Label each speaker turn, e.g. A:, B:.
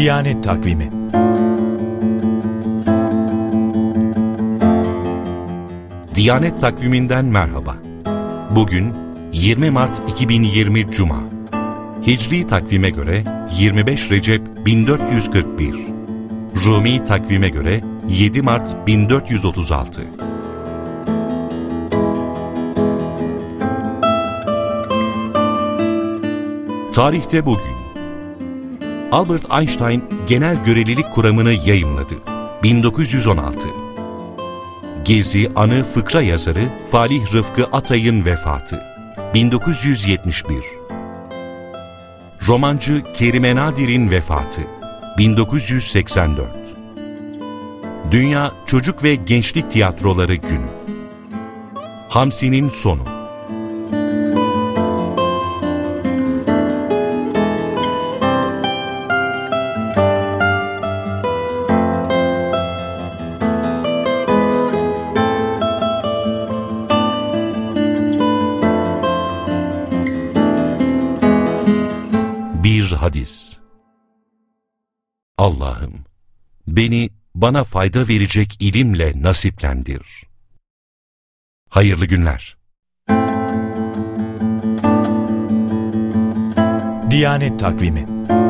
A: Diyanet Takvimi.
B: Diyanet Takviminden merhaba. Bugün 20 Mart 2020 Cuma. Hicri takvime göre 25 Recep 1441. Rumi takvime göre 7 Mart 1436. Tarihte bugün. Albert Einstein genel görelilik kuramını yayımladı. 1916. Gezi Anı fıkra yazarı Falih Rıfkı Atay'ın vefatı. 1971. Romancı Kerime Nadir'in vefatı. 1984. Dünya Çocuk ve Gençlik Tiyatroları Günü. Hamsi'nin sonu. Bir hadis. Allah'ım, beni bana fayda verecek ilimle nasiplendir. Hayırlı günler.
A: Diyanet Takvimi.